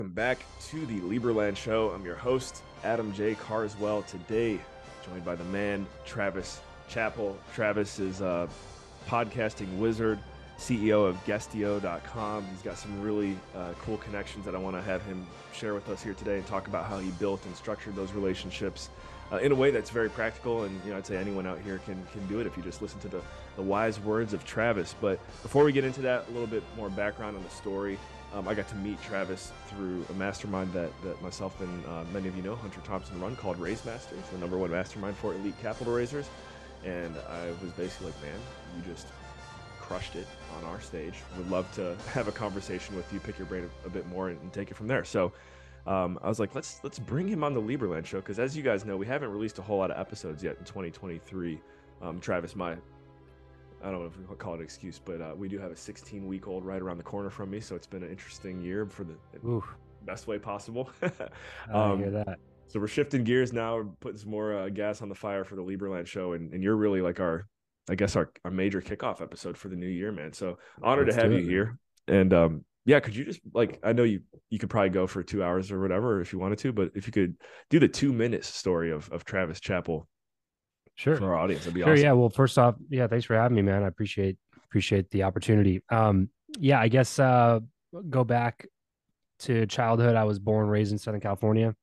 Welcome back to the Lieberland Show. I'm your host, Adam J. Carswell. Today, joined by the man, Travis Chappell. Travis is a podcasting wizard, CEO of Guestio.com. He's got some really cool connections that I want to have him share with us here today and talk about how he built and structured those relationships in a way that's very practical. And I'd say anyone out here can do it if you just listen to the wise words of Travis. But before we get into that, a little bit more background on the story. I got to meet Travis through a mastermind that myself and many of you know, Hunter Thompson, run, called Raise Masters, the #1 mastermind for elite capital raisers. And I was basically like, man, you just crushed it on our stage. Would love to have a conversation with you, pick your brain a bit more, and take it from there. So I was like, let's bring him on the Lieberland Show, because as you guys know, we haven't released a whole lot of episodes yet in 2023. Travis, I don't know if we call it an excuse, but we do have a 16-week-old right around the corner from me, so it's been an interesting year for the best way possible. I hear that. So we're shifting gears now. We're putting some more gas on the fire for the Lieberland Show, and you're really like our major kickoff episode for the new year, man. So honored to have you here. And yeah, could you just, like, I know you could probably go for 2 hours or whatever if you wanted to, but if you could do the 2-minute story of Travis Chappell. Sure. For our audience, that'd be Sure. awesome. Yeah. Well, first off, yeah, thanks for having me, man. I appreciate the opportunity. Yeah, I guess go back to childhood. I was born, raised in Southern California.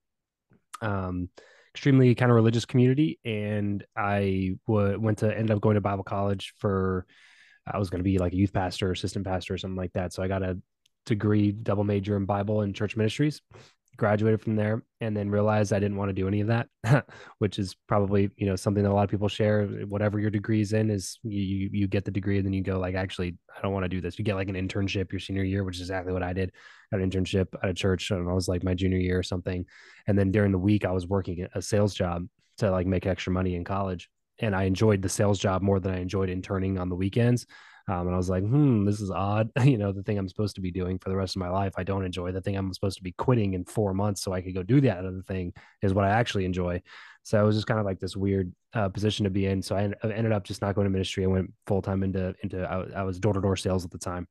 Extremely kind of religious community, and I ended up going to Bible college for. I was going to be like a youth pastor, assistant pastor, or something like that. So I got a degree, double major in Bible and church ministries. Graduated from there, and then realized I didn't want to do any of that, which is probably something that a lot of people share. Whatever your degree is in, is you get the degree and then you go like, actually, I don't want to do this. You get like an internship your senior year, which is exactly what I did. Got an internship at a church, and I was like my junior year or something. And then during the week, I was working a sales job to like make extra money in college, and I enjoyed the sales job more than I enjoyed interning on the weekends. And I was like, this is odd. The thing I'm supposed to be doing for the rest of my life, I don't enjoy. The thing I'm supposed to be quitting in 4 months so I could go do that other thing is what I actually enjoy. So it was just kind of like this weird position to be in. So I ended up just not going to ministry. I went full time into I was door-to-door sales at the time.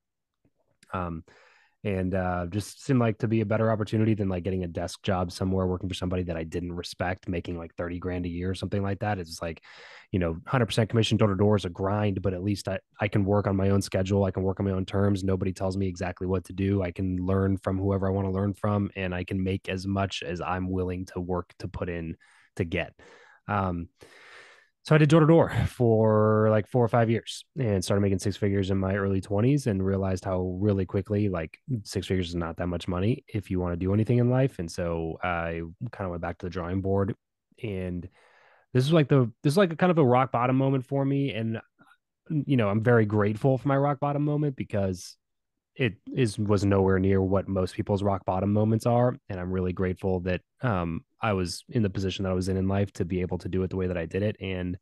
And just seemed like to be a better opportunity than like getting a desk job somewhere working for somebody that I didn't respect, making like 30 grand a year or something like that. It's like, 100% commission door to door is a grind, but at least I can work on my own schedule. I can work on my own terms. Nobody tells me exactly what to do. I can learn from whoever I want to learn from, and I can make as much as I'm willing to work to put in to get. So I did door to door for like 4 or 5 years and started making six figures in my early 20s, and realized how really quickly like six figures is not that much money if you want to do anything in life. And so I kind of went back to the drawing board, and this is like a kind of a rock bottom moment for me. And I'm very grateful for my rock bottom moment, because was nowhere near what most people's rock bottom moments are. And I'm really grateful that I was in the position that I was in life to be able to do it the way that I did it. And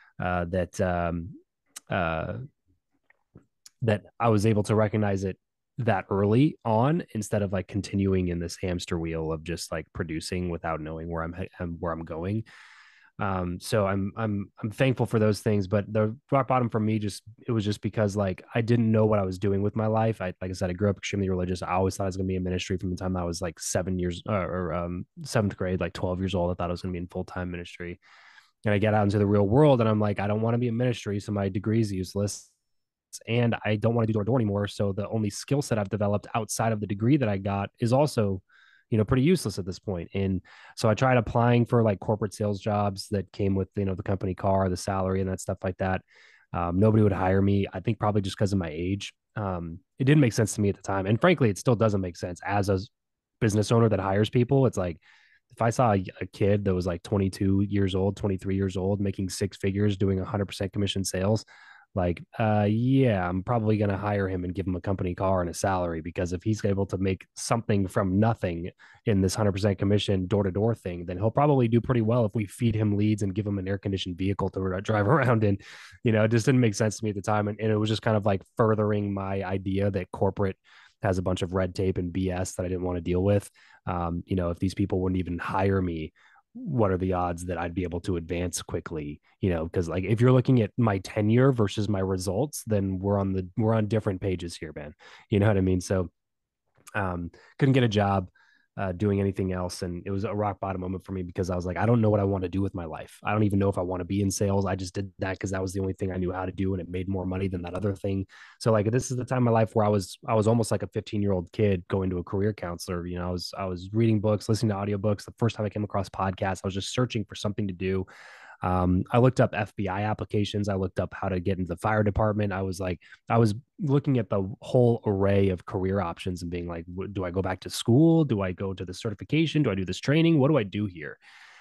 uh, that I was able to recognize it that early on, instead of like continuing in this hamster wheel of just like producing without knowing where I'm going. So I'm thankful for those things, but the rock bottom for me it was just because like I didn't know what I was doing with my life. Like I said, I grew up extremely religious. I always thought I was going to be in ministry from the time I was like 7 years or seventh grade, like 12 years old. I thought I was going to be in full-time ministry. And I get out into the real world and I'm like, I don't want to be in ministry, so my degree is useless. And I don't want to do door to door anymore. So the only skill set I've developed outside of the degree that I got is also, pretty useless at this point. And so I tried applying for like corporate sales jobs that came with, the company car, the salary, and that stuff like that. Nobody would hire me. I think probably just because of my age. It didn't make sense to me at the time. And frankly, it still doesn't make sense as a business owner that hires people. It's like, if I saw a kid that was like 22 years old, 23 years old, making six figures, doing 100% commission sales, like, yeah, I'm probably going to hire him and give him a company car and a salary, because if he's able to make something from nothing in this 100% commission door to door thing, then he'll probably do pretty well if we feed him leads and give him an air conditioned vehicle to drive around in. It just didn't make sense to me at the time. And it was just kind of like furthering my idea that corporate has a bunch of red tape and BS that I didn't want to deal with. If these people wouldn't even hire me, what are the odds that I'd be able to advance quickly? Because like if you're looking at my tenure versus my results, then we're on different pages here, man. You know what I mean? So Couldn't get a job doing anything else. And it was a rock bottom moment for me because I was like, I don't know what I want to do with my life. I don't even know if I want to be in sales. I just did that because that was the only thing I knew how to do, and it made more money than that other thing. So like this is the time of my life where I was almost like a 15-year-old kid going to a career counselor. I was reading books, listening to audiobooks. The first time I came across podcasts, I was just searching for something to do. I looked up FBI applications. I looked up how to get into the fire department. I was looking at the whole array of career options and being like, do I go back to school? Do I go to the certification? Do I do this training? What do I do here?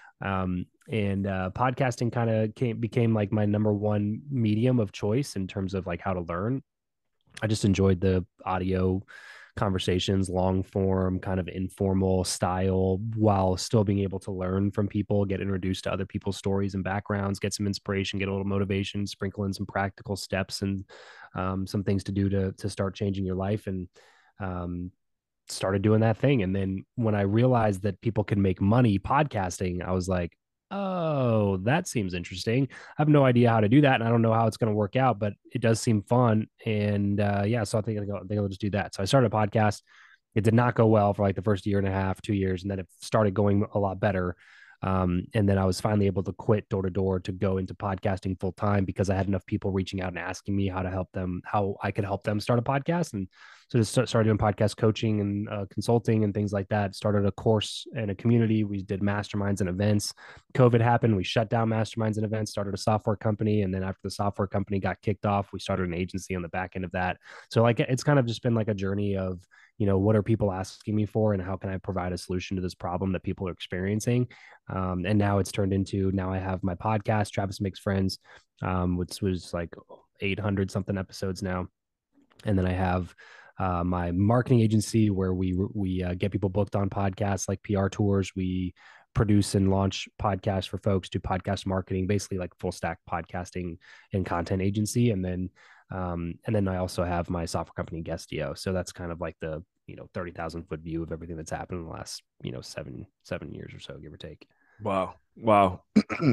And Podcasting kind of became like my number one medium of choice in terms of like how to learn. I just enjoyed the audio conversations, long form, kind of informal style, while still being able to learn from people, get introduced to other people's stories and backgrounds, get some inspiration, get a little motivation, sprinkle in some practical steps and some things to do to start changing your life. And um, started doing that thing. And then when I realized that people can make money podcasting, I was like, oh, that seems interesting. I have no idea how to do that, and I don't know how it's going to work out, but it does seem fun. And yeah, so I think I'll just do that. So I started a podcast. It did not go well for like the first year and a half, 2 years, and then it started going a lot better. And then I was finally able to quit door to door to go into podcasting full time because I had enough people reaching out and asking me how to help them, how I could help them start a podcast. And so just started doing podcast coaching and consulting and things like that. Started a course and a community. We did masterminds and events. COVID happened. We shut down masterminds and events, started a software company. And then after the software company got kicked off, we started an agency on the back end of that. So like, it's kind of just been like a journey of, what are people asking me for and how can I provide a solution to this problem that people are experiencing? And now it's turned into, now I have my podcast, Travis Makes Friends, which was like 800 something episodes now. And then I have my marketing agency where we get people booked on podcasts like PR tours. We produce and launch podcasts for folks, do podcast marketing, basically like full stack podcasting and content agency. And then I also have my software company Guestio. So that's kind of like the 30,000 foot view of everything that's happened in the last 7 years or so, give or take. Wow.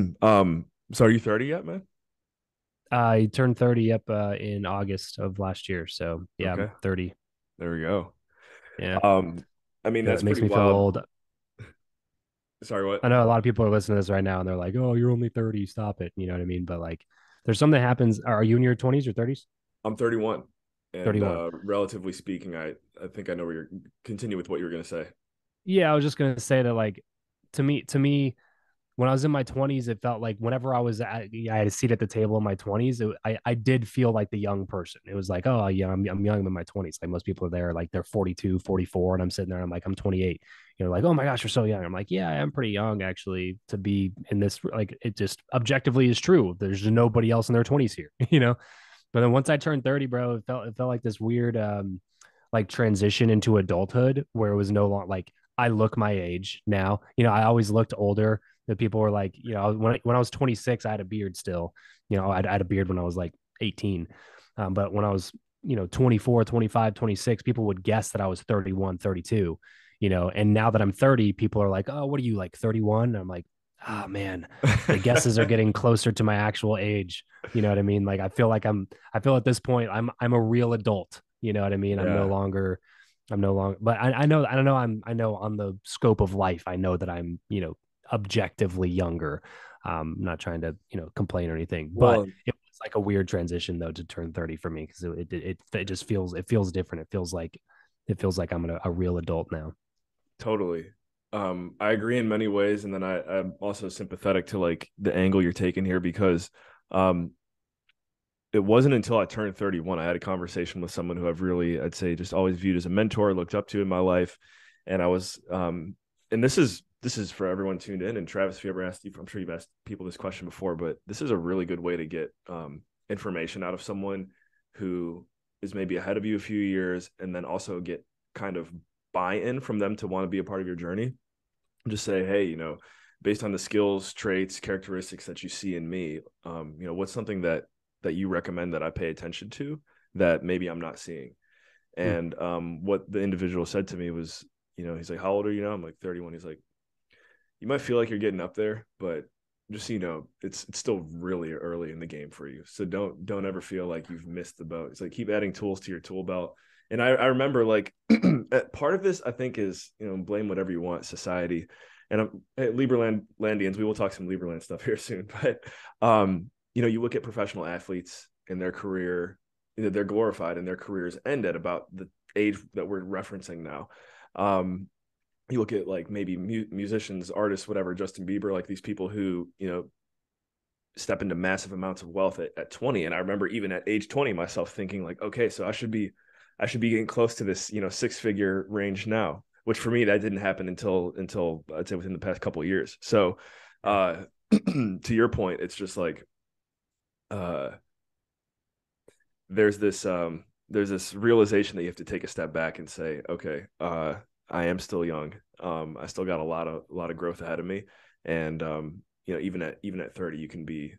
So are you 30 yet, man? I turned 30 up in August of last year. So yeah, Okay. I'm 30. There we go. Yeah. I mean, It that's makes pretty me feel wild. old. Sorry, what? I know a lot of people are listening to this right now and they're like, oh, you're only 30. Stop it. You know what I mean? But like, there's something that happens. Are you in your 20s or 30s? I'm 31. And 31. relatively speaking, I think I know where you're continue with what you were gonna say. Yeah. I was just going to say that, like, to me, when I was in my 20s, it felt like whenever I had a seat at the table in my 20s, I did feel like the young person. It was like, oh, yeah, I'm young in my 20s. Like most people are there, like they're 42, 44, and I'm sitting there, and I'm like, I'm 28. Like, oh my gosh, you're so young. I'm like, yeah, I am pretty young actually to be in this. Like, it just objectively is true. There's nobody else in their 20s here, But then once I turned 30, bro, it felt like this weird like transition into adulthood where it was no longer like I look my age now. I always looked older. The people were like, when I was 26, I had a beard still. I had a beard when I was like 18. But when I was, 24, 25, 26, people would guess that I was 31, 32, and now that I'm 30, people are like, oh, what are you, like 31? I'm like, oh man, the guesses are getting closer to my actual age. You know what I mean? Like I feel at this point I'm a real adult. You know what I mean? Yeah, I'm no longer, but I know, I don't know. I know on the scope of life, I know that I'm, objectively younger. I'm not trying to, complain or anything, but well, it was like a weird transition though to turn 30 for me because it just feels different. It feels like I'm a real adult now. totally. I agree in many ways, and then I'm also sympathetic to like the angle you're taking here because um it wasn't until I turned 31 I had a conversation with someone who I've really, I'd say, just always viewed as a mentor, looked up to in my life. And I was and this is for everyone tuned in. And Travis, if you ever asked, I'm sure you've asked people this question before, but this is a really good way to get information out of someone who is maybe ahead of you a few years, and then also get kind of buy-in from them to want to be a part of your journey. Just say, hey, based on the skills, traits, characteristics that you see in me, what's something that you recommend that I pay attention to that maybe I'm not seeing. Hmm. And what the individual said to me was, he's like, how old are you now? I'm like 31. He's like, you might feel like you're getting up there, but just so you know, it's still really early in the game for you. So don't ever feel like you've missed the boat. It's like keep adding tools to your tool belt, And I remember like part of this I think is, blame whatever you want, society. And hey, Liberlandians, we will talk some Liberland stuff here soon. But you look at professional athletes in their career, they're glorified and their careers end at about the age that we're referencing now. You look at like maybe musicians, artists, whatever, Justin Bieber, like these people who, step into massive amounts of wealth at 20. And I remember even at age 20, myself thinking like, okay, so I should be getting close to this, 6-figure range now, which for me, that didn't happen until I'd say within the past couple of years. So, to your point, it's just like, there's this realization that you have to take a step back and say, okay, I am still young. I still got a lot of growth ahead of me. And, even at 30, you can be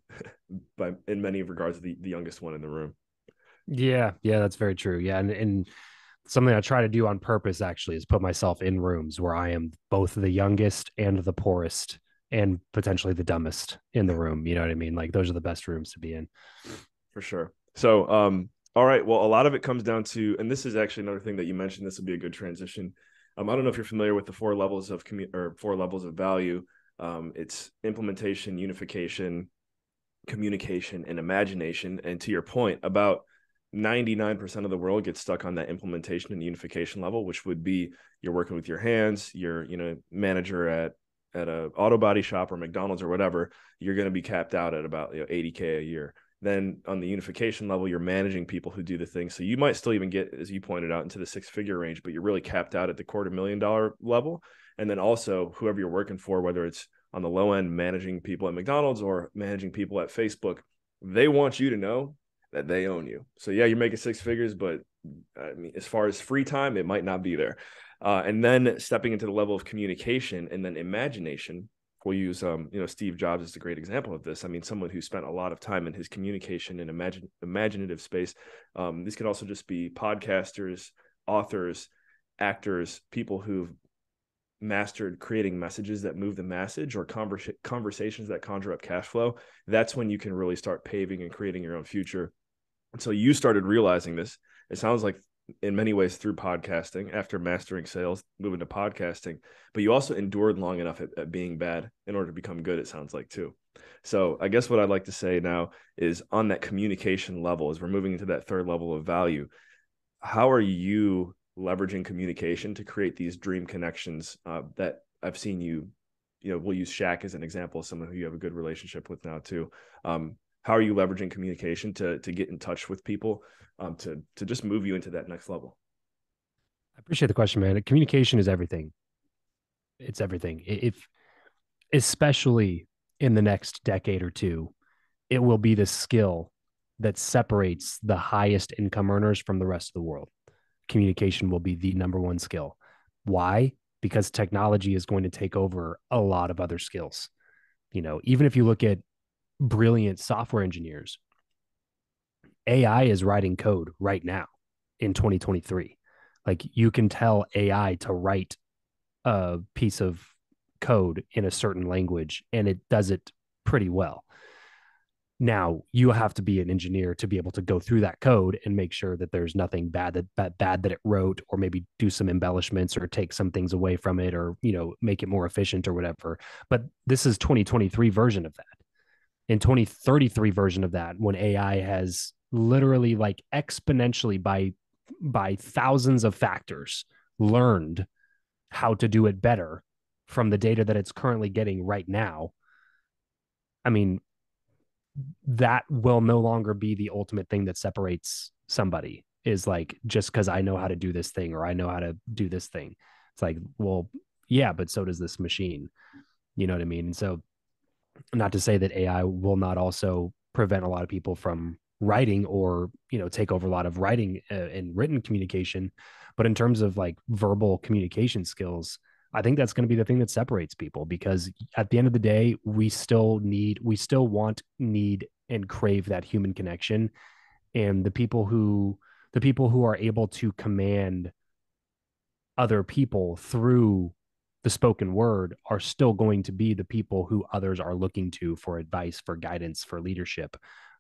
in many regards, the youngest one in the room. Yeah, that's very true. Yeah, and something I try to do on purpose actually is put myself in rooms where I am both the youngest and the poorest and potentially the dumbest in the room. You know what I mean? Like those are the best rooms to be in. For sure. So, all right. Well, a lot of it comes down to, and this is actually another thing that you mentioned. This would be a good transition. I don't know if you're familiar with the 4 levels of 4 levels of value. It's implementation, unification, communication, and imagination. And to your point, about 99% of the world gets stuck on that implementation and unification level, which would be you're working with your hands, you're, manager at a auto body shop or McDonald's or whatever, you're going to be capped out at about 80K a year. Then on the unification level, you're managing people who do the thing. So you might still even get, as you pointed out, into the 6-figure range, but you're really capped out at the $250,000 level. And then also whoever you're working for, whether it's on the low end, managing people at McDonald's or managing people at Facebook, they want you to know that they own you. So yeah, you're making 6 figures, but I mean, as far as free time, it might not be there. And then stepping into the level of communication and then imagination, we'll use, Steve Jobs is a great example of this. I mean, someone who spent a lot of time in his communication and imaginative space. These could also just be podcasters, authors, actors, people who've mastered creating messages that move the message or conversations that conjure up cash flow. That's when you can really start paving and creating your own future. And so you started realizing this. It sounds like in many ways through podcasting, after mastering sales, moving to podcasting, but you also endured long enough at being bad in order to become good, it sounds like too. So I guess what I'd like to say now is on that communication level, as we're moving into that 3rd level of value, how are you leveraging communication to create these dream connections that I've seen you, we'll use Shaq as an example, someone who you have a good relationship with now too. How are you leveraging communication to get in touch with people, to just move you into that next level? I appreciate the question, man. Communication is everything. It's everything. If especially in the next decade or two, it will be the skill that separates the highest income earners from the rest of the world. Communication will be the number one skill. Why? Because technology is going to take over a lot of other skills. Even if you look at brilliant software engineers, AI is writing code right now in 2023. Like you can tell AI to write a piece of code in a certain language and it does it pretty well. Now you have to be an engineer to be able to go through that code and make sure that there's nothing bad that it wrote, or maybe do some embellishments or take some things away from it, or make it more efficient or whatever. But this is 2023 version of that. In 2033 version of that, when AI has literally like exponentially by thousands of factors learned how to do it better from the data that it's currently getting right now, I mean, that will no longer be the ultimate thing that separates somebody, is like, just because I know how to do this thing or I know how to do this thing. It's like, well, yeah, but so does this machine. You know what I mean? And so, not to say that AI will not also prevent a lot of people from writing or, take over a lot of writing and written communication. But in terms of like verbal communication skills, I think that's going to be the thing that separates people, because at the end of the day, we still want, need, and crave that human connection. And the people who are able to command other people through the spoken word are still going to be the people who others are looking to for advice, for guidance, for leadership.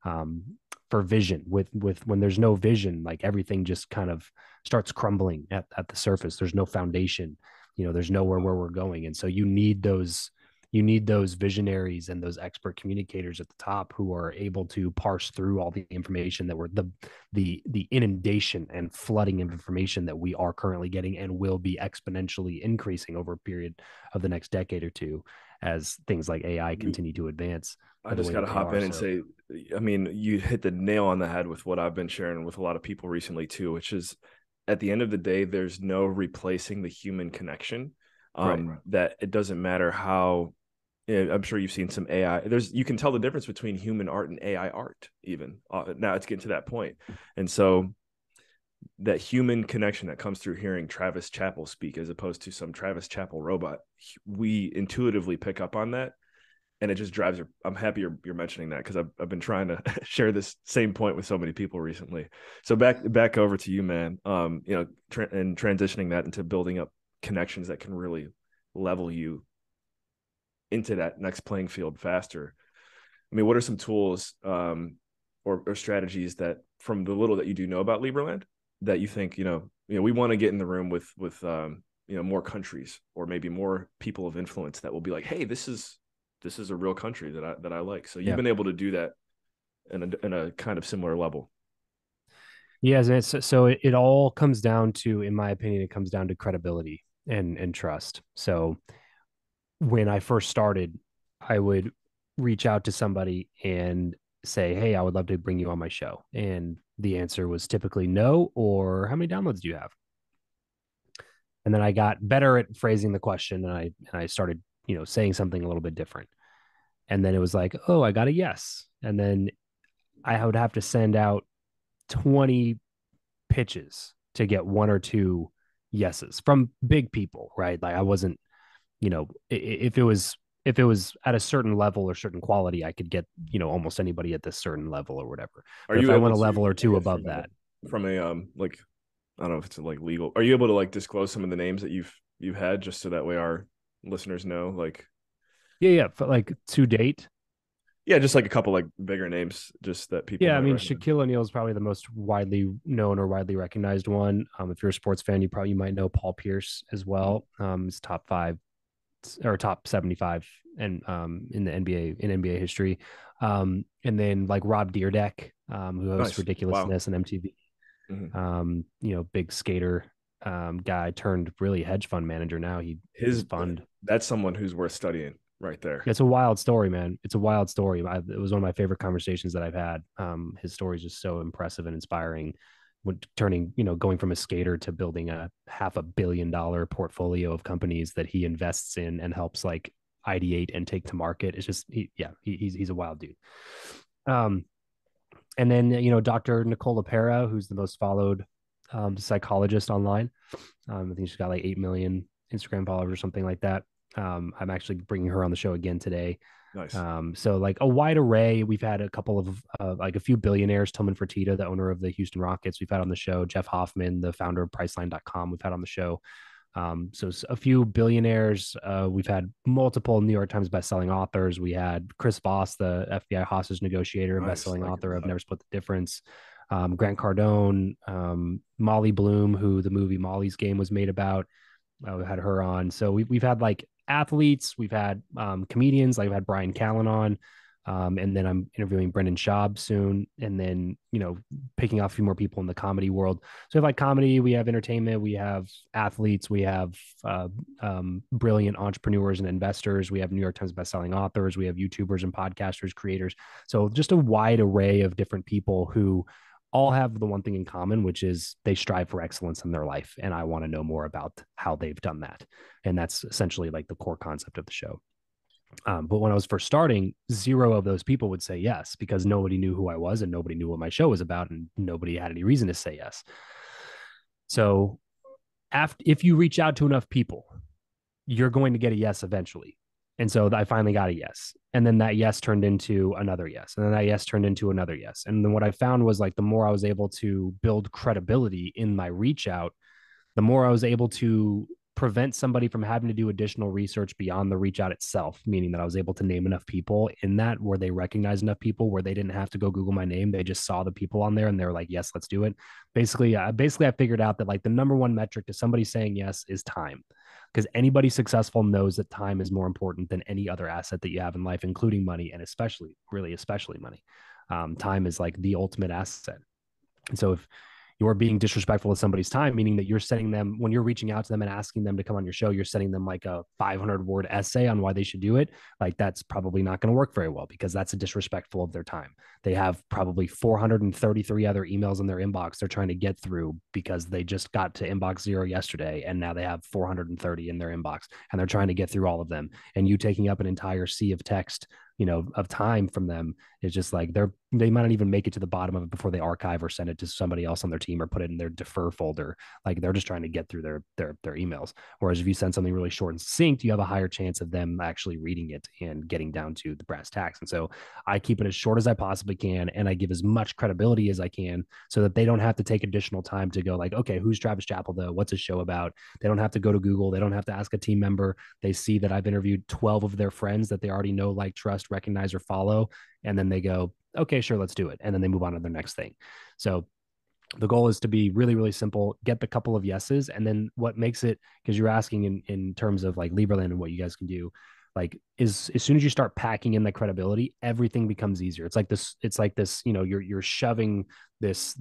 um, for vision. With when there's no vision, like everything just kind of starts crumbling at the surface. There's no foundation. There's nowhere where we're going, and so you need those visionaries and those expert communicators at the top who are able to parse through all the information that we're the inundation and flooding of information that we are currently getting and will be exponentially increasing over a period of the next decade or two as things like AI continue to advance. I just got to hop in and say, I mean, you hit the nail on the head with what I've been sharing with a lot of people recently too, which is at the end of the day, there's no replacing the human connection. Right. That it doesn't matter how. I'm sure you've seen some AI. You can tell the difference between human art and AI art. Even now, it's getting to that point, and so that human connection that comes through hearing Travis Chappell speak, as opposed to some Travis Chappell robot, we intuitively pick up on that, and it just drives. I'm happy you're mentioning that because I've been trying to share this same point with so many people recently. So back over to you, man. And transitioning that into building up connections that can really level you into that next playing field faster. I mean, what are some tools or strategies that, from the little that you do know about Liberland, that you think, we want to get in the room with more countries or maybe more people of influence that will be like, hey, this is a real country that I like. So you've been able to do that in a kind of similar level. Yes, so it all comes down to, in my opinion, it comes down to credibility and trust. So when I first started, I would reach out to somebody and say, hey, I would love to bring you on my show. And the answer was typically no, or how many downloads do you have? And then I got better at phrasing the question, and I started, saying something a little bit different. And then it was like, oh, I got a yes. And then I would have to send out 20 pitches to get one or two yeses from big people, right? Like I wasn't, if it was at a certain level or certain quality, I could get, almost anybody at this certain level or whatever. But if I went a level or two above that, from a like, I don't know if it's like legal, are you able to like disclose some of the names that you've had, just so that way our listeners know? Like, yeah, but like to date, yeah, just like a couple like bigger names, just that people. Yeah, I mean, Shaquille O'Neal is probably the most widely known or widely recognized one. If you're a sports fan, you might know Paul Pierce as well. He's top 5 or top 75 and in the NBA history. And then like Rob Deerdeck, who hosts Ridiculousness and MTV. Mm-hmm. Big skater guy turned really hedge fund manager now. His fund. That's someone who's worth studying right there. It's a wild story, man. It's a wild story. It was one of my favorite conversations that I've had. His story is just so impressive and inspiring. When going from a skater to building a $500 million portfolio of companies that he invests in and helps like ideate and take to market. It's just, he's a wild dude. And then, Dr. Nicole LePera, who's the most followed psychologist online. I think she's got like 8 million Instagram followers or something like that. I'm actually bringing her on the show again today. Nice. So like a wide array. We've had a couple of like a few billionaires. Tillman Fertitta, the owner of the Houston Rockets, we've had on the show. Jeff Hoffman, the founder of Priceline.com, we've had on the show. So a few billionaires. We've had multiple New York Times bestselling authors. We had Chris Voss, the FBI hostage negotiator and bestselling author of Never Split the Difference. Grant Cardone, Molly Bloom, who the movie Molly's Game was made about. We had her on. So we've had like athletes, we've had comedians, like we've had Brian Callen on, and then I'm interviewing Brendan Schaub soon, and then picking off a few more people in the comedy world. So we have like comedy, we have entertainment, we have athletes, we have brilliant entrepreneurs and investors, we have New York Times bestselling authors, we have YouTubers and podcasters, creators. So just a wide array of different people who all have the one thing in common, which is they strive for excellence in their life. And I want to know more about how they've done that. And that's essentially like the core concept of the show. But when I was first starting, 0 of those people would say yes, because nobody knew who I was and nobody knew what my show was about, and nobody had any reason to say yes. So if you reach out to enough people, you're going to get a yes eventually. And so I finally got a yes. And then that yes turned into another yes. And then that yes turned into another yes. And then what I found was like the more I was able to build credibility in my reach out, the more I was able to prevent somebody from having to do additional research beyond the reach out itself, meaning that I was able to name enough people in that where they recognize enough people where they didn't have to go Google my name. They just saw the people on there and they're like, yes, let's do it. Basically, I figured out that like the number one metric to somebody saying yes is time, because anybody successful knows that time is more important than any other asset that you have in life, including money, and especially, really, especially money. Time is like the ultimate asset. And so if you're being disrespectful to somebody's time, meaning that you're sending them, when you're reaching out to them and asking them to come on your show, you're sending them like a 500-word essay on why they should do it. Like that's probably not going to work very well, because that's a disrespectful of their time. They have probably 433 other emails in their inbox they're trying to get through because they just got to inbox 0 yesterday, and now they have 430 in their inbox and they're trying to get through all of them. And you taking up an entire sea of text, of time from them is just like they might not even make it to the bottom of it before they archive or send it to somebody else on their team or put it in their defer folder. Like they're just trying to get through their emails. Whereas if you send something really short and succinct, you have a higher chance of them actually reading it and getting down to the brass tacks. And so I keep it as short as I possibly can, and I give as much credibility as I can so that they don't have to take additional time to go like, okay, who's Travis Chappell though? What's his show about? They don't have to go to Google. They don't have to ask a team member. They see that I've interviewed 12 of their friends that they already know, like, trust, recognize, or follow. And then they go, okay, sure, let's do it. And then they move on to their next thing. So the goal is to be really, really simple, get the couple of yeses. And then what makes it, because you're asking in terms of like Lieberland and what you guys can do, like is as soon as you start packing in the credibility, everything becomes easier. It's like this, you're shoving this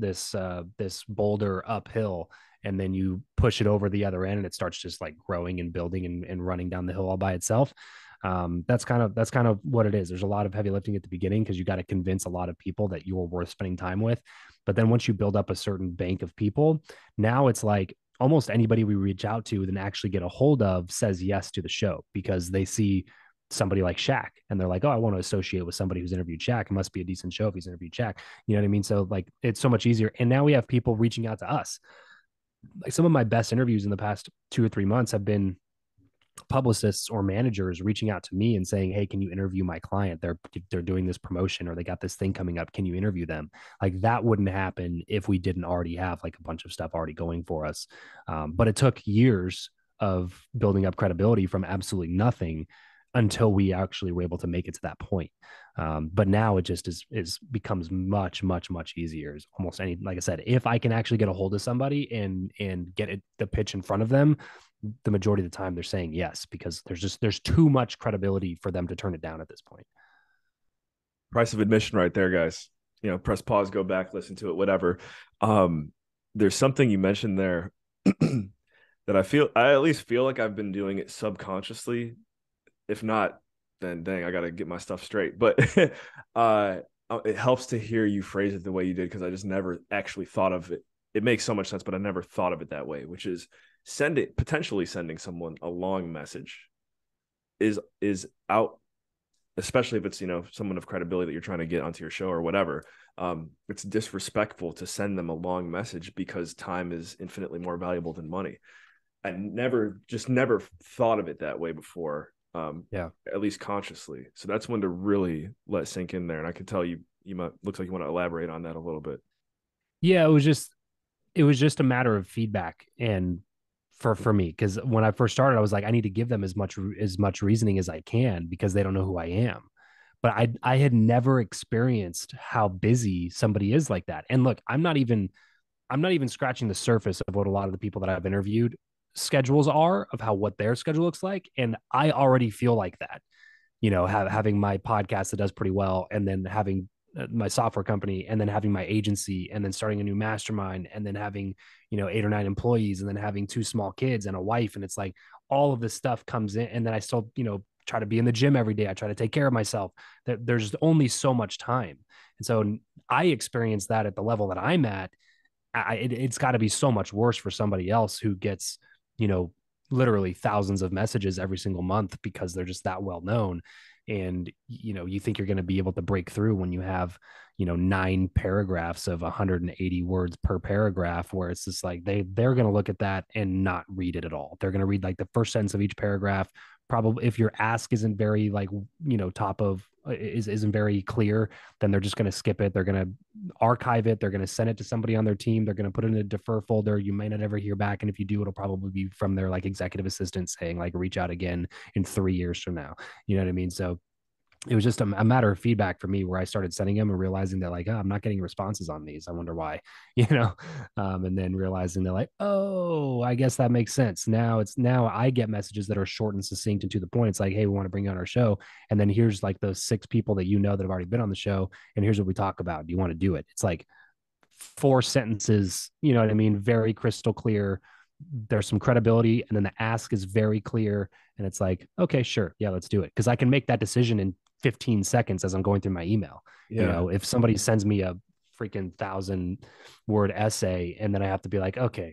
boulder uphill, and then you push it over the other end and it starts just like growing and building and running down the hill all by itself. That's kind of what it is. There's a lot of heavy lifting at the beginning because you got to convince a lot of people that you're worth spending time with. But then once you build up a certain bank of people, now it's like almost anybody we reach out to and actually get a hold of says yes to the show because they see somebody like Shaq and they're like, oh, I want to associate with somebody who's interviewed Shaq. It must be a decent show if he's interviewed Shaq. You know what I mean? So like, it's so much easier. And now we have people reaching out to us. Like some of my best interviews in the past 2 or 3 months have been publicists or managers reaching out to me and saying, hey, can you interview my client? They're doing this promotion or they got this thing coming up. Can you interview them? Like that wouldn't happen if we didn't already have like a bunch of stuff already going for us. But it took years of building up credibility from absolutely nothing until we actually were able to make it to that point. But now it just is becomes much, much, much easier. It's almost any, like I said, if I can actually get a hold of somebody and get the pitch in front of them, the majority of the time they're saying yes, because there's too much credibility for them to turn it down at this point. Price of admission right there, guys. Press pause, go back, listen to it, whatever. There's something you mentioned there that I at least feel like I've been doing it subconsciously. If not, then dang, I got to get my stuff straight. But it helps to hear you phrase it the way you did, because I just never actually thought of it. It makes so much sense, but I never thought of it that way, which is potentially sending someone a long message is out, especially if it's, someone of credibility that you're trying to get onto your show or whatever. It's disrespectful to send them a long message because time is infinitely more valuable than money. I never thought of it that way before. At least consciously. So that's one to really let sink in there. And I can tell you might, looks like you want to elaborate on that a little bit. Yeah, it was just a matter of feedback. And for me, because when I first started, I was like, I need to give them as much reasoning as I can because they don't know who I am. But I had never experienced how busy somebody is like that. And look, I'm not even scratching the surface of what a lot of the people that I've interviewed schedules are, of what their schedule looks like. And I already feel like that, having my podcast that does pretty well, and then having my software company, and then having my agency, and then starting a new mastermind, and then having, 8 or 9 employees, and then having 2 small kids and a wife. And it's like all of this stuff comes in. And then I still, try to be in the gym every day. I try to take care of myself. That there's only so much time. And so I experienced that at the level that I'm at. It's got to be so much worse for somebody else who gets, literally thousands of messages every single month because they're just that well known. And, you think you're going to be able to break through when you have, 9 paragraphs of 180 words per paragraph, where it's just like, they're going to look at that and not read it at all. They're going to read like the first sentence of each paragraph. Probably if your ask isn't very like, top of isn't very clear, then they're just going to skip it. They're going to archive it. They're going to send it to somebody on their team. They're going to put it in a defer folder. You may not ever hear back. And if you do, it'll probably be from their like executive assistant saying like, reach out again in 3 years from now. You know what I mean? So it was just a matter of feedback for me where I started sending them and realizing that like, oh, I'm not getting responses on these. I wonder why, you know? And then realizing they're like, oh, I guess that makes sense. Now I get messages that are short and succinct and to the point. It's like, hey, we want to bring you on our show. And then here's like those 6 people that, that have already been on the show. And here's what we talk about. Do you want to do it? It's like 4 sentences, you know what I mean? Very crystal clear. There's some credibility. And then the ask is very clear. And it's like, okay, sure. Yeah, let's do it. Cause I can make that decision in 15 seconds as I'm going through my email. Yeah. You know, if somebody sends me a freaking 1,000-word essay and then I have to be like, okay,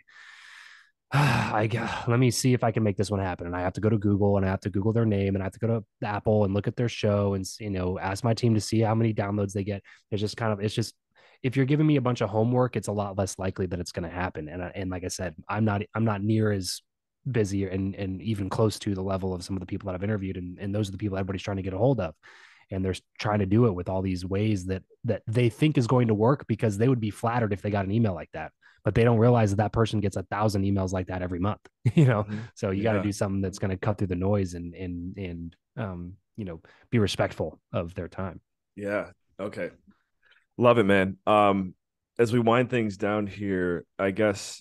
let me see if I can make this one happen. And I have to go to Google and I have to Google their name and I have to go to Apple and look at their show and, ask my team to see how many downloads they get. It's just, if you're giving me a bunch of homework, it's a lot less likely that it's going to happen. And like I said, I'm not near as busy and even close to the level of some of the people that I've interviewed. And those are the people everybody's trying to get a hold of. And they're trying to do it with all these ways that they think is going to work because they would be flattered if they got an email like that. But they don't realize that person gets 1,000 emails like that every month, So you got to do something that's going to cut through the noise and be respectful of their time. Yeah. Okay. Love it, man. As we wind things down here, I guess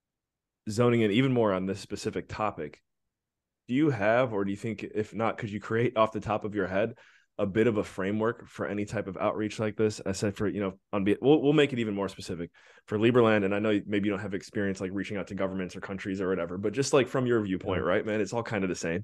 zoning in even more on this specific topic, do you have, or do you think, if not, could you create off the top of your head a bit of a framework for any type of outreach like this? I said for, we'll make it even more specific for Liberland. And I know maybe you don't have experience like reaching out to governments or countries or whatever, but just like from your viewpoint, right, man, it's all kind of the same.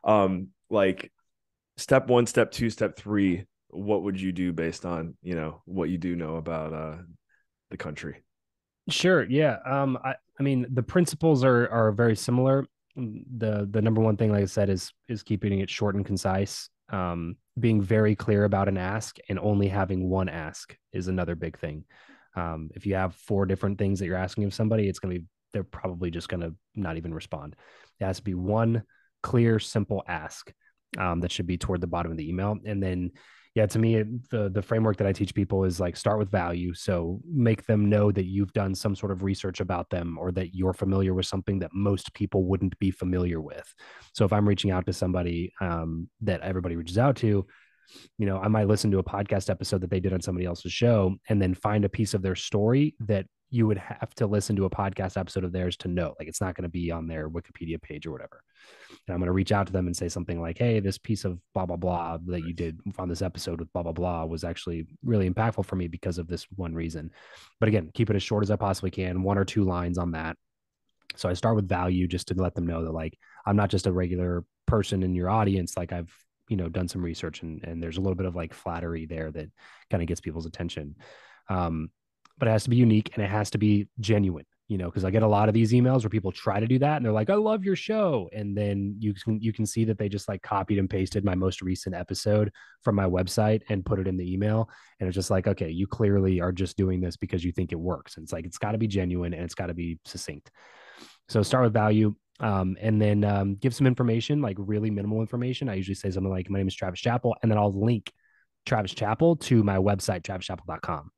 Like step 1, step 2, step 3, what would you do based on, what you do know about the country? Sure. Yeah. I mean, the principles are very similar. The number one thing, like I said, is keeping it short and concise. Being very clear about an ask and only having one ask is another big thing. If you have 4 different things that you're asking of somebody, they're probably just going to not even respond. It has to be one clear, simple ask that should be toward the bottom of the email. And then, yeah, to me, the framework that I teach people is like start with value. So make them know that you've done some sort of research about them or that you're familiar with something that most people wouldn't be familiar with. So if I'm reaching out to somebody that everybody reaches out to, I might listen to a podcast episode that they did on somebody else's show and then find a piece of their story that you would have to listen to a podcast episode of theirs to know. Like it's not going to be on their Wikipedia page or whatever. And I'm going to reach out to them and say something like, hey, this piece of blah, blah, blah that you did on this episode with blah, blah, blah was actually really impactful for me because of this one reason. But again, keep it as short as I possibly can, 1 or 2 lines on that. So I start with value just to let them know that like, I'm not just a regular person in your audience. Like I've, done some research and there's a little bit of like flattery there that kind of gets people's attention. But it has to be unique and it has to be genuine, because I get a lot of these emails where people try to do that and they're like, I love your show. And then you can see that they just like copied and pasted my most recent episode from my website and put it in the email. And it's just like, okay, you clearly are just doing this because you think it works. And it's like, it's got to be genuine and it's got to be succinct. So start with value. And then give some information, like really minimal information. I usually say something like, my name is Travis Chappell, and then I'll link Travis Chappell to my website, travischappell.com.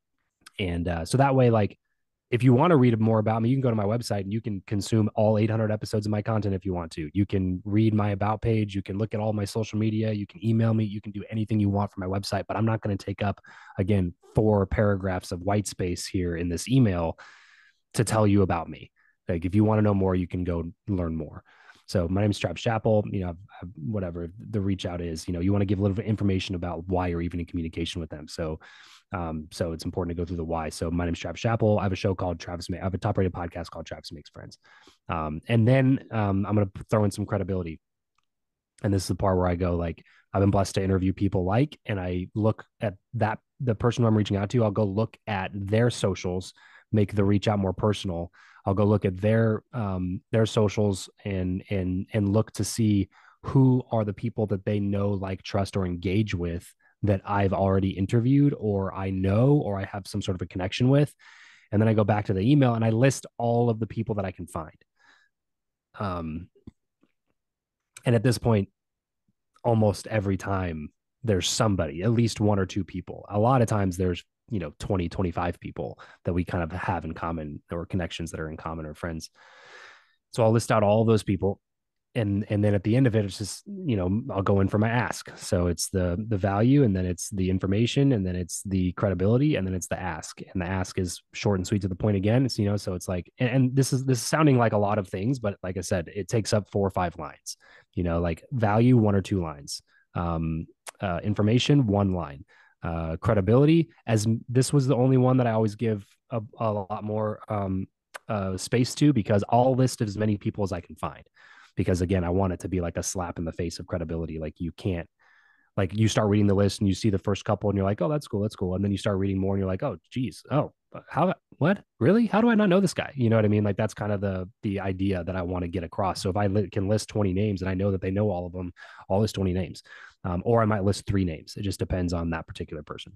And so that way, like, if you want to read more about me, you can go to my website and you can consume all 800 episodes of my content if you want to. You can read my about page. You can look at all my social media. You can email me. You can do anything you want from my website, but I'm not going to take up, again, 4 paragraphs of white space here in this email to tell you about me. Like if you want to know more, you can go learn more. So my name is Travis Chappell. Whatever the reach out is, you want to give a little bit of information about why you're even in communication with them. So it's important to go through the why. So my name is Travis Chappell. I have a show called I have a top rated podcast called Travis Makes Friends. And then I'm going to throw in some credibility. And this is the part where I go like, I've been blessed to interview people and I look at the person who I'm reaching out to, I'll go look at their socials, make the reach out more personal. I'll go look at their socials and look to see who are the people that they know, like, trust, or engage with that I've already interviewed or I know or I have some sort of a connection with. And then I go back to the email and I list all of the people that I can find. And at this point, almost every time there's somebody, at least one or two people. A lot of times there's, 20, 25 people that we kind of have in common, or connections that are in common, or friends. So I'll list out all of those people, and then at the end of it, it's just, I'll go in for my ask. So it's the value, and then it's the information, and then it's the credibility, and then it's the ask. And the ask is short and sweet to the point again. It's, so it's like, and this is sounding like a lot of things, but like I said, it takes up 4 or 5 lines. Like value, 1 or 2 lines. Information, 1 line. Credibility, as this was the only one that I always give a lot more space to, because I'll list as many people as I can find, because again, I want it to be like a slap in the face of credibility. Like, you can't, like, you start reading the list and you see the first couple and you're like, oh, that's cool, and then you start reading more and you're like, oh geez, oh, how, what, really, how do I not know this guy? You know what I mean? Like, that's kind of the idea that I want to get across. So if I can list 20 names and I know that they know all of them, I'll list 20 names. Or I might list 3 names. It just depends on that particular person.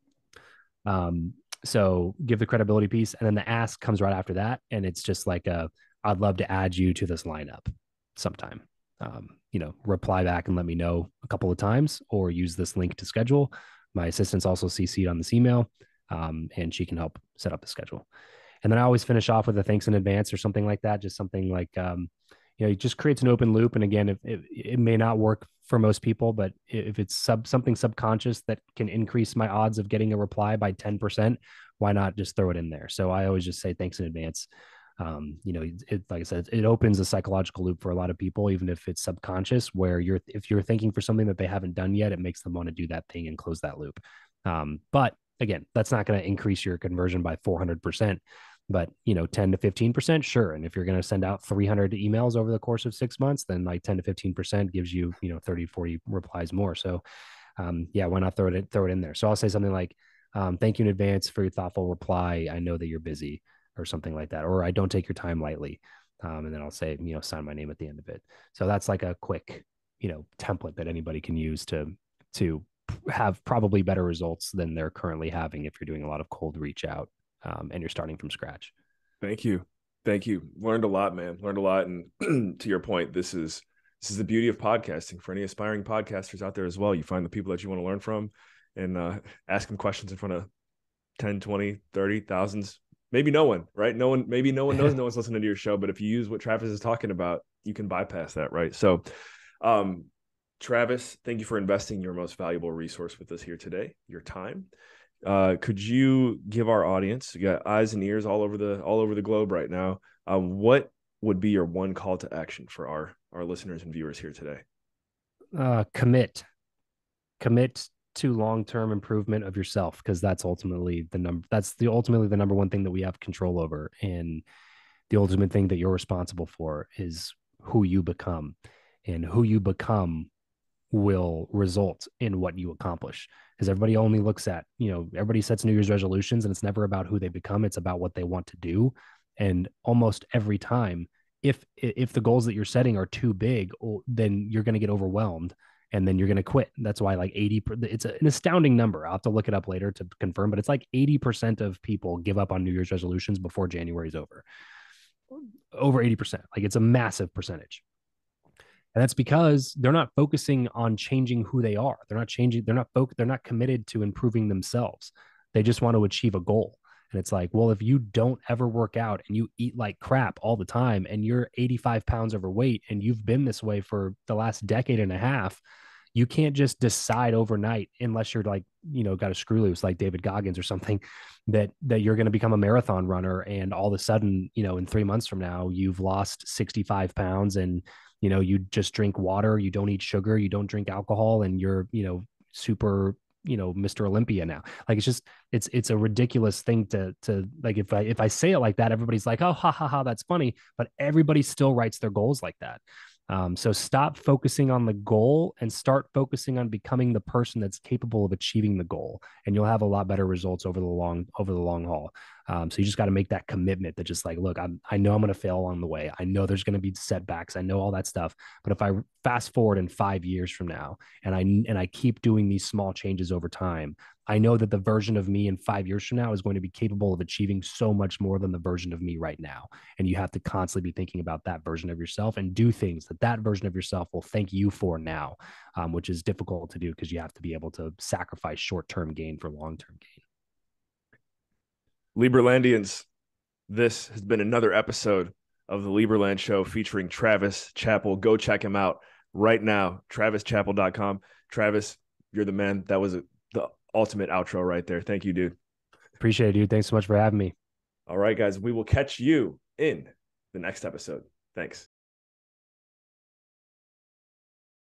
So give the credibility piece, and then the ask comes right after that. And it's just like, I'd love to add you to this lineup sometime. Reply back and let me know a couple of times, or use this link to schedule. My assistant's also CC'd on this email, and she can help set up the schedule. And then I always finish off with a thanks in advance or something like that. Just something like, it just creates an open loop. And again, if it may not work for most people, but if it's something subconscious that can increase my odds of getting a reply by 10%, why not just throw it in there? So I always just say thanks in advance. Like I said, it opens a psychological loop for a lot of people, even if it's subconscious, where if you're thinking for something that they haven't done yet, it makes them want to do that thing and close that loop. But again, that's not going to increase your conversion by 400%, but 10 to 15%, sure. And if you're going to send out 300 emails over the course of 6 months, then like 10 to 15% gives you 30, 40 replies more. So why not throw it in there? So I'll say something like, thank you in advance for your thoughtful reply. I know that you're busy, or something like that, or I don't take your time lightly. And then I'll say, sign my name at the end of it. So that's like a quick, template that anybody can use to have probably better results than they're currently having if you're doing a lot of cold reach out, and you're starting from scratch. Thank you. Learned a lot, man. Learned a lot. And to your point, this is the beauty of podcasting for any aspiring podcasters out there as well. You find the people that you want to learn from, and ask them questions in front of 10, 20, 30 thousands. Maybe no one, right? Maybe no one knows no one's listening to your show, but if you use what Travis is talking about, you can bypass that, right? So, Travis, thank you for investing your most valuable resource with us here today, your time. Could you give our audience, you got eyes and ears all over the globe right now, what would be your one call to action for our listeners and viewers here today? Commit to long-term improvement of yourself, because that's ultimately the number one thing that we have control over, and the ultimate thing that you're responsible for is who you become, and who you become will result in what you accomplish. Because everybody only looks at, everybody sets New Year's resolutions, and it's never about who they become, it's about what they want to do. And almost every time, if the goals that you're setting are too big, then you're going to get overwhelmed, and then you're going to quit. That's why like 80, it's an astounding number. I'll have to look it up later to confirm, but it's like 80% of people give up on New Year's resolutions before January is over. Over 80%. Like, it's a massive percentage. And that's because they're not focusing on changing who they are. They're not committed to improving themselves. They just want to achieve a goal. And it's like, well, if you don't ever work out and you eat like crap all the time, and you're 85 pounds overweight, and you've been this way for the last decade and a half, you can't just decide overnight, unless you're like, got a screw loose like David Goggins or something, that you're going to become a marathon runner. And all of a sudden, in 3 months from now, you've lost 65 pounds, and, you just drink water, you don't eat sugar, you don't drink alcohol, and you're, super, Mr. Olympia now. Like, it's a ridiculous thing to like, if I say it like that, everybody's like, oh, ha ha ha, that's funny. But everybody still writes their goals like that. So stop focusing on the goal and start focusing on becoming the person that's capable of achieving the goal, and you'll have a lot better results over the long haul. So you just got to make that commitment that just like, look, I know I'm going to fail along the way. I know there's going to be setbacks. I know all that stuff. But if I fast forward in 5 years from now and I keep doing these small changes over time, I know that the version of me in 5 years from now is going to be capable of achieving so much more than the version of me right now. And you have to constantly be thinking about that version of yourself and do things that that version of yourself will thank you for now, which is difficult to do because you have to be able to sacrifice short-term gain for long-term gain. Liberlandians, this has been another episode of the Liberland Show featuring Travis Chappell. Go check him out right now, travischappell.com. Travis, you're the man. That was the ultimate outro right there. Thank you, dude. Appreciate it, dude. Thanks so much for having me. All right, guys, we will catch you in the next episode. Thanks.